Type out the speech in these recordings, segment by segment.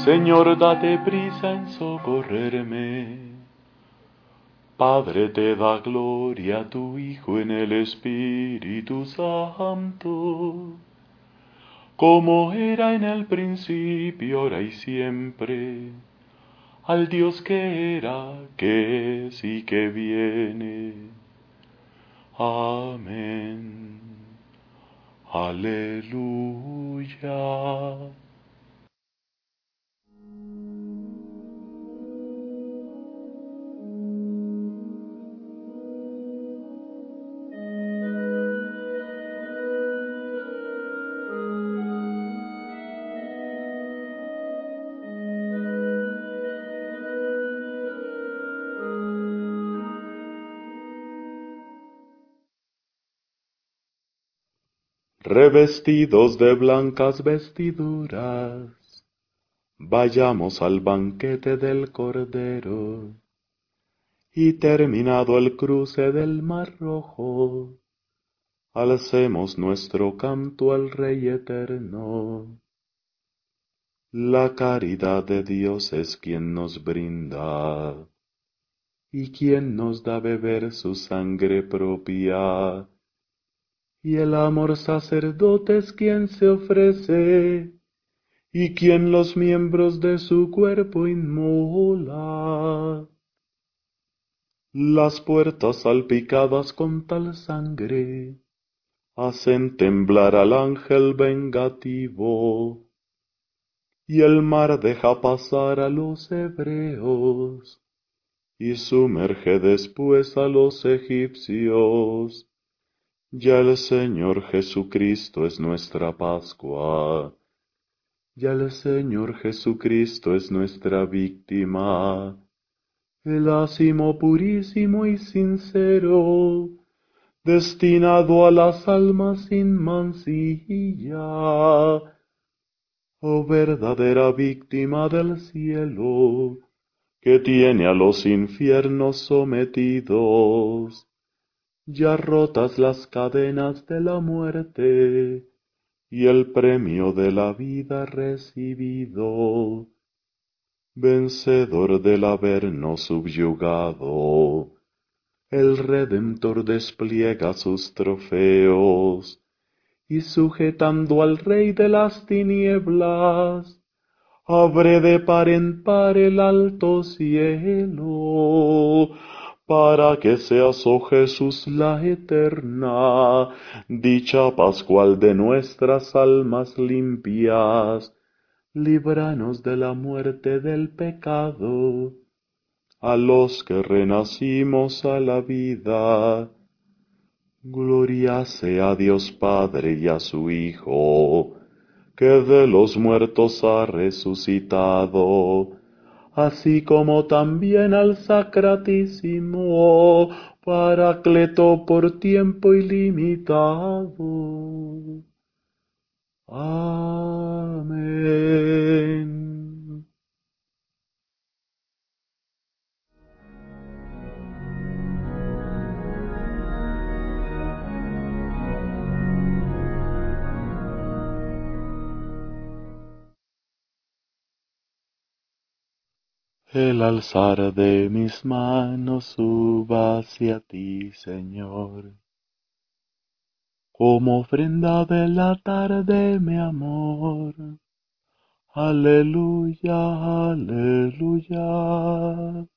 Señor, date prisa en socorrerme. Padre, te da gloria a tu Hijo en el Espíritu Santo, como era en el principio, ahora y siempre, al Dios que era, que es y que viene. Amén. Aleluya. Revestidos de blancas vestiduras, vayamos al banquete del Cordero. Y terminado el cruce del Mar Rojo, alcemos nuestro canto al Rey eterno. La caridad de Dios es quien nos brinda, y quien nos da beber su sangre propia. Y el amor sacerdote es quien se ofrece, y quien los miembros de su cuerpo inmola. Las puertas salpicadas con tal sangre hacen temblar al ángel vengativo, y el mar deja pasar a los hebreos, y sumerge después a los egipcios. Ya el Señor Jesucristo es nuestra Pascua, ya el Señor Jesucristo es nuestra víctima, el ácimo purísimo y sincero, destinado a las almas sin mancilla, oh verdadera víctima del cielo, que tiene a los infiernos sometidos, ya rotas las cadenas de la muerte, y el premio de la vida recibido, vencedor del habernos subyugado, el Redentor despliega sus trofeos, y sujetando al Rey de las tinieblas, abre de par en par el alto cielo, para que seas, oh Jesús, la eterna dicha pascual de nuestras almas limpias. Líbranos de la muerte del pecado, a los que renacimos a la vida. Gloria sea a Dios Padre y a su Hijo, que de los muertos ha resucitado, así como también al Sacratísimo Paracleto por tiempo ilimitado. Amén. El alzar de mis manos suba hacia ti, Señor, como ofrenda de la tarde, mi amor. Aleluya, aleluya.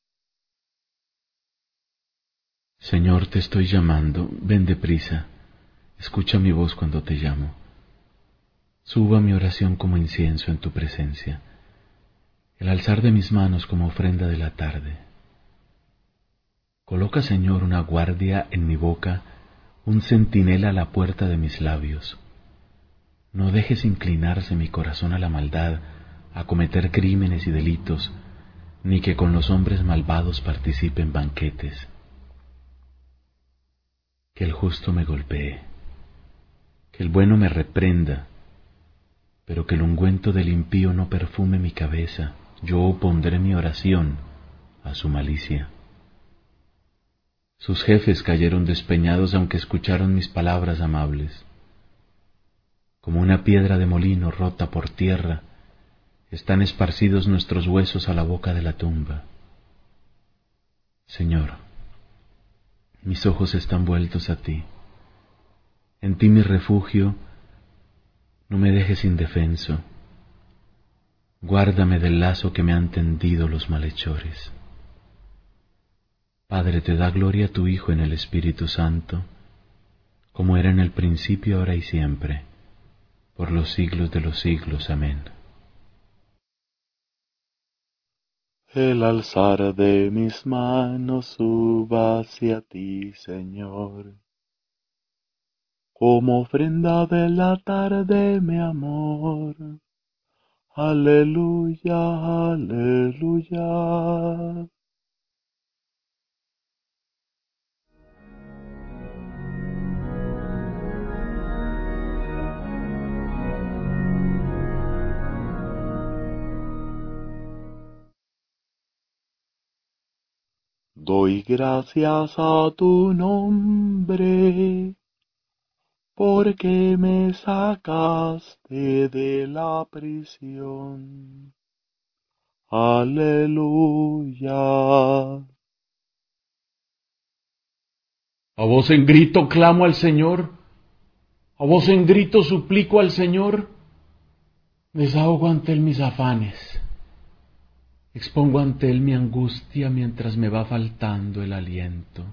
Señor, te estoy llamando, ven deprisa, escucha mi voz cuando te llamo. Suba mi oración como incienso en tu presencia, el alzar de mis manos como ofrenda de la tarde. Coloca, Señor, una guardia en mi boca, un centinela a la puerta de mis labios. No dejes inclinarse mi corazón a la maldad, a cometer crímenes y delitos, ni que con los hombres malvados participe en banquetes. Que el justo me golpee, que el bueno me reprenda, pero que el ungüento del impío no perfume mi cabeza. Yo opondré mi oración a su malicia. Sus jefes cayeron despeñados aunque escucharon mis palabras amables. Como una piedra de molino rota por tierra, están esparcidos nuestros huesos a la boca de la tumba. Señor, mis ojos están vueltos a ti. En ti mi refugio, no me dejes indefenso. Guárdame del lazo que me han tendido los malhechores. Padre, te da gloria a tu Hijo en el Espíritu Santo, como era en el principio, ahora y siempre, por los siglos de los siglos. Amén. El alzar de mis manos suba hacia ti, Señor, como ofrenda de la tarde, mi amor. Aleluya, aleluya. Doy gracias a tu nombre, porque me sacaste de la prisión. Aleluya. A voz en grito clamo al Señor, a voz en grito suplico al Señor, desahogo ante Él mis afanes, expongo ante Él mi angustia mientras me va faltando el aliento.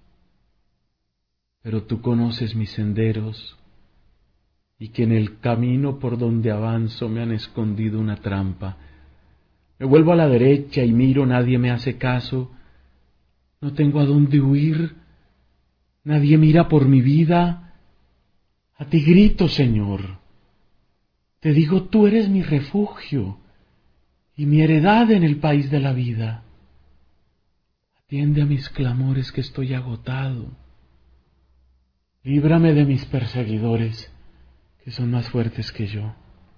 Pero tú conoces mis senderos, y que en el camino por donde avanzo me han escondido una trampa. Me vuelvo a la derecha y miro, nadie me hace caso, no tengo a dónde huir, nadie mira por mi vida. A ti grito, Señor, te digo, tú eres mi refugio y mi heredad en el país de la vida. Atiende a mis clamores, que estoy agotado. Líbrame de mis perseguidores, que son más fuertes que yo.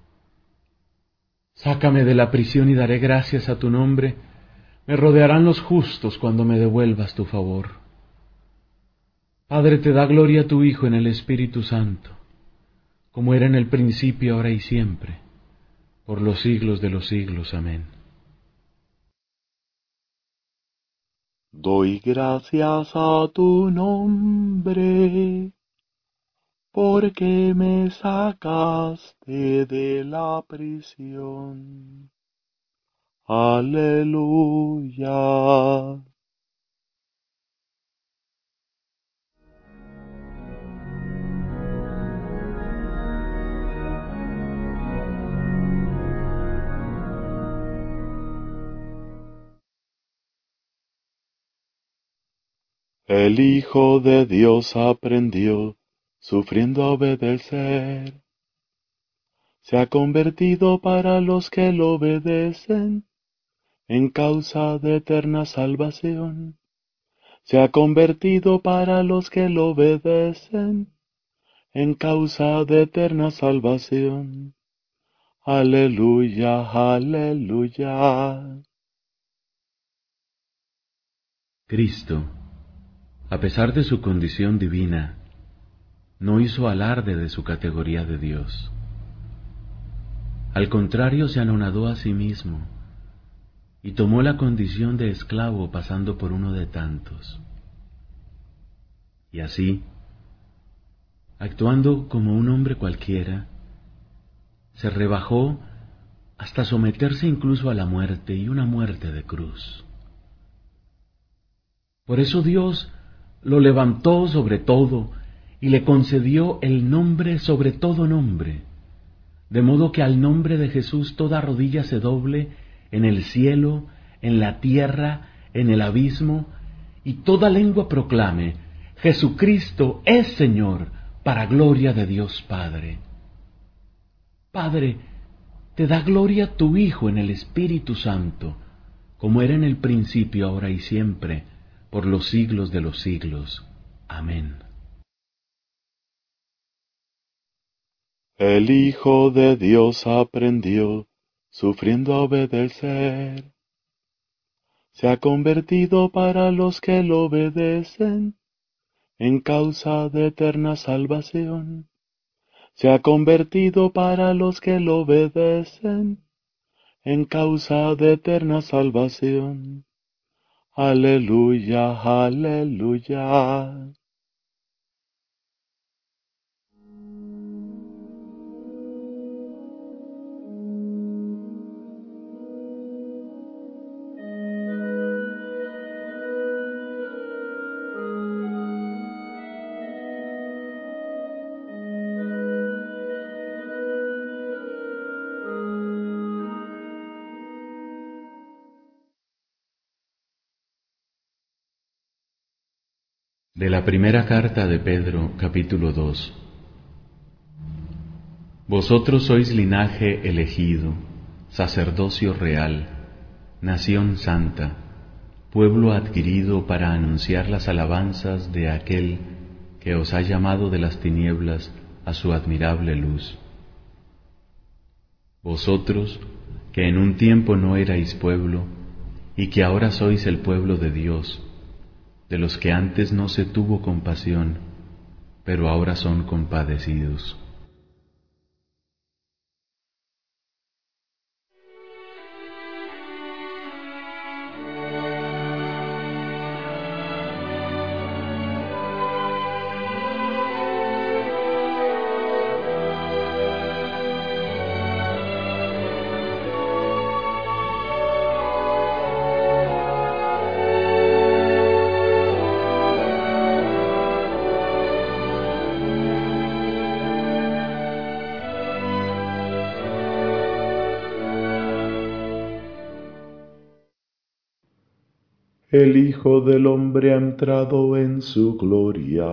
Sácame de la prisión y daré gracias a tu nombre. Me rodearán los justos cuando me devuelvas tu favor. Padre, te da gloria a tu Hijo en el Espíritu Santo, como era en el principio, ahora y siempre, por los siglos de los siglos. Amén. Doy gracias a tu nombre, porque me sacaste de la prisión. Aleluya. El Hijo de Dios aprendió, sufriendo a obedecer. Se ha convertido para los que lo obedecen en causa de eterna salvación. Se ha convertido para los que lo obedecen en causa de eterna salvación. Aleluya, aleluya. Cristo, a pesar de su condición divina, no hizo alarde de su categoría de Dios. Al contrario, se anonadó a sí mismo y tomó la condición de esclavo, pasando por uno de tantos. Y así, actuando como un hombre cualquiera, se rebajó hasta someterse incluso a la muerte, y una muerte de cruz. Por eso Dios lo levantó sobre todo y le concedió el nombre sobre todo nombre, de modo que al nombre de Jesús toda rodilla se doble en el cielo, en la tierra, en el abismo, y toda lengua proclame: Jesucristo es Señor, para gloria de Dios Padre. Padre, te da gloria tu Hijo en el Espíritu Santo, como era en el principio, ahora y siempre, por los siglos de los siglos. Amén. El Hijo de Dios aprendió, sufriendo a obedecer. Se ha convertido para los que lo obedecen en causa de eterna salvación. Se ha convertido para los que lo obedecen en causa de eterna salvación. Aleluya, aleluya. De la primera carta de Pedro, capítulo 2. Vosotros sois linaje elegido, sacerdocio real, nación santa, pueblo adquirido para anunciar las alabanzas de aquel que os ha llamado de las tinieblas a su admirable luz. Vosotros, que en un tiempo no erais pueblo, y que ahora sois el pueblo de Dios, de los que antes no se tuvo compasión, pero ahora son compadecidos. El Hijo del Hombre ha entrado en su gloria,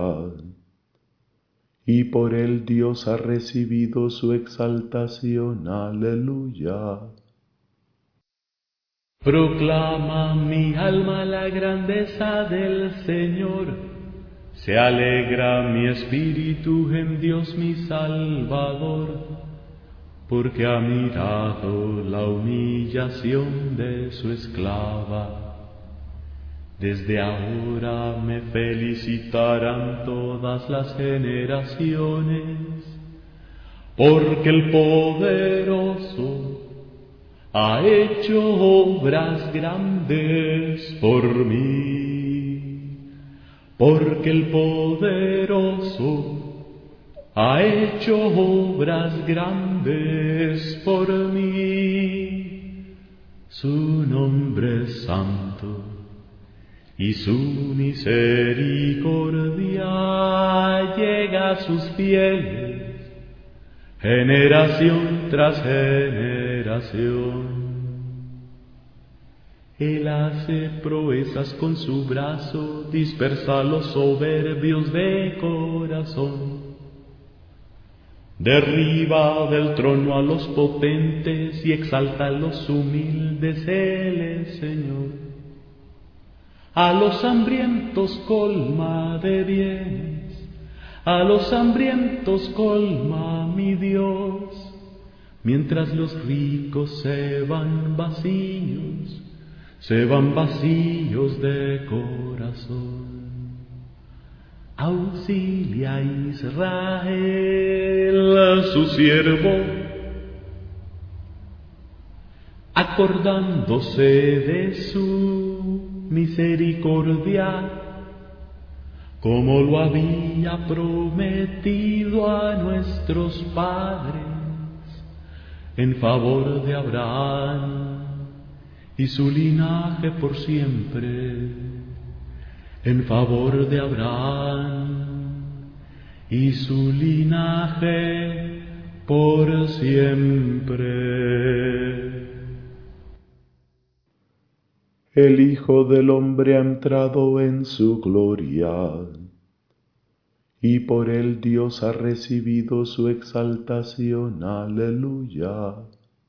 y por él Dios ha recibido su exaltación. Aleluya. Proclama mi alma la grandeza del Señor. Se alegra mi espíritu en Dios mi Salvador, porque ha mirado la humillación de su esclava. Desde ahora me felicitarán todas las generaciones, porque el poderoso ha hecho obras grandes por mí, porque el poderoso ha hecho obras grandes por mí. Su nombre es santo y su misericordia llega a sus fieles, generación tras generación. Él hace proezas con su brazo, dispersa a los soberbios de corazón. Derriba del trono a los potentes y exalta a los humildes. Él es Señor. A los hambrientos colma de bienes, a los hambrientos colma mi Dios, mientras los ricos se van vacíos de corazón. Auxilia a Israel, su siervo, acordándose de su misericordia, como lo había prometido a nuestros padres, en favor de Abraham y su linaje por siempre, en favor de Abraham y su linaje por siempre. El Hijo del Hombre ha entrado en su gloria, y por él Dios ha recibido su exaltación. Aleluya.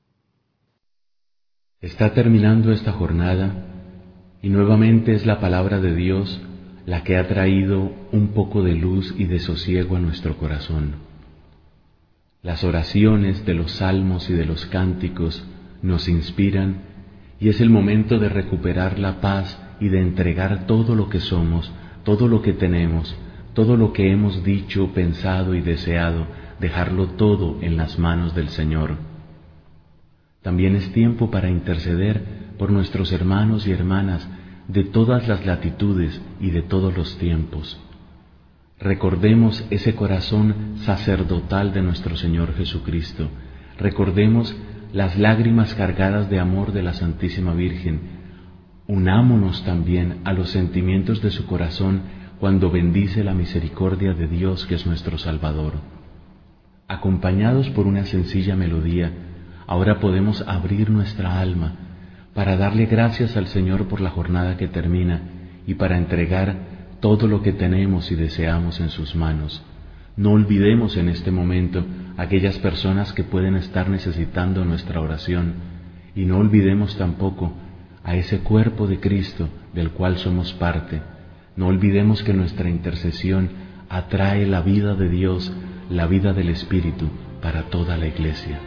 Está terminando esta jornada y nuevamente es la palabra de Dios la que ha traído un poco de luz y de sosiego a nuestro corazón. Las oraciones de los salmos y de los cánticos nos inspiran y es el momento de recuperar la paz y de entregar todo lo que somos, todo lo que tenemos, todo lo que hemos dicho, pensado y deseado, dejarlo todo en las manos del Señor. También es tiempo para interceder por nuestros hermanos y hermanas de todas las latitudes y de todos los tiempos. Recordemos ese corazón sacerdotal de nuestro Señor Jesucristo. Recordemos las lágrimas cargadas de amor de la Santísima Virgen. Unámonos también a los sentimientos de su corazón cuando bendice la misericordia de Dios que es nuestro Salvador. Acompañados por una sencilla melodía, ahora podemos abrir nuestra alma para darle gracias al Señor por la jornada que termina y para entregar todo lo que tenemos y deseamos en sus manos. No olvidemos en este momento aquellas personas que pueden estar necesitando nuestra oración y no olvidemos tampoco a ese cuerpo de Cristo del cual somos parte. No olvidemos que nuestra intercesión atrae la vida de Dios, la vida del Espíritu para toda la Iglesia.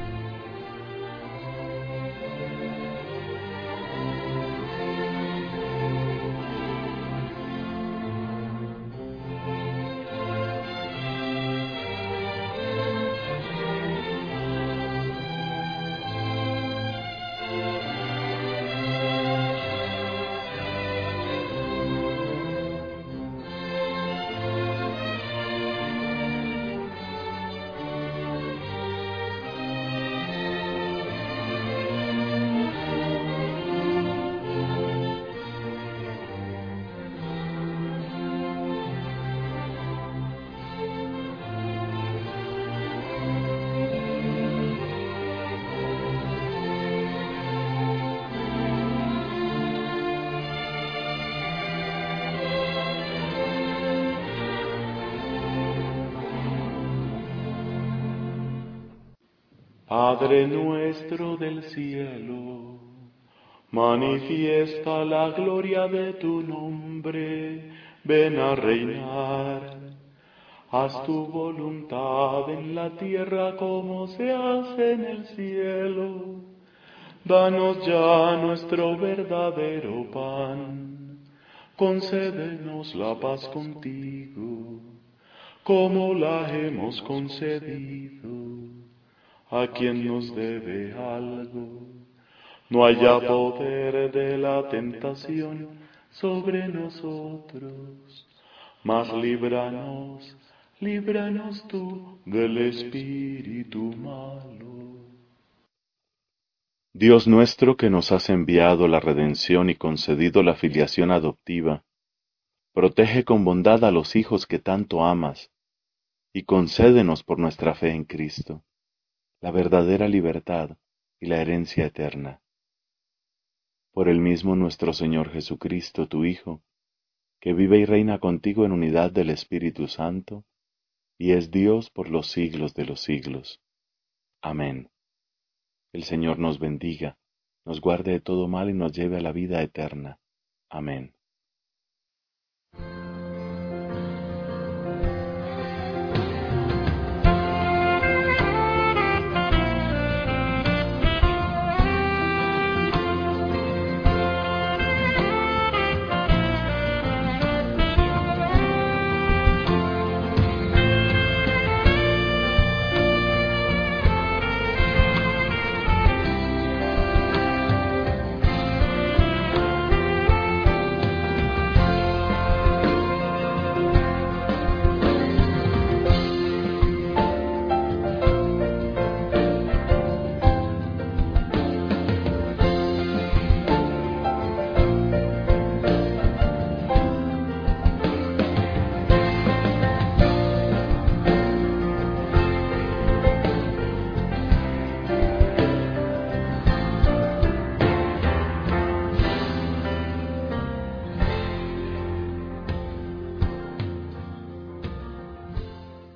Padre nuestro del cielo, manifiesta la gloria de tu nombre, ven a reinar. Haz tu voluntad en la tierra como se hace en el cielo. Danos ya nuestro verdadero pan. Concédenos la paz contigo, como la hemos concedido a quien nos debe algo. No haya poder de la tentación sobre nosotros, mas líbranos tú del espíritu malo. Dios nuestro, que nos has enviado la redención y concedido la filiación adoptiva, protege con bondad a los hijos que tanto amas, y concédenos por nuestra fe en Cristo la verdadera libertad y la herencia eterna. Por el mismo nuestro Señor Jesucristo, tu Hijo, que vive y reina contigo en unidad del Espíritu Santo, y es Dios por los siglos de los siglos. Amén. El Señor nos bendiga, nos guarde de todo mal y nos lleve a la vida eterna. Amén.